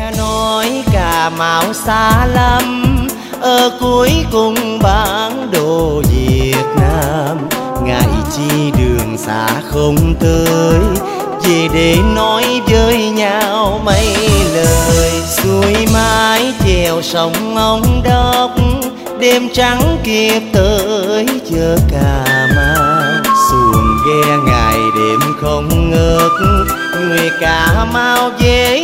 Nghe nói Cà Mau xa lắm, ở cuối cùng bản đồ Việt Nam. Ngại chi đường xa không tới, về để nói với nhau mấy lời. Xuôi mái chèo sông Ông Đốc, đêm trắng kịp tới chợ Cà Mau. Xuồng ghe ngày đêm không ngớt, người Cà Mau về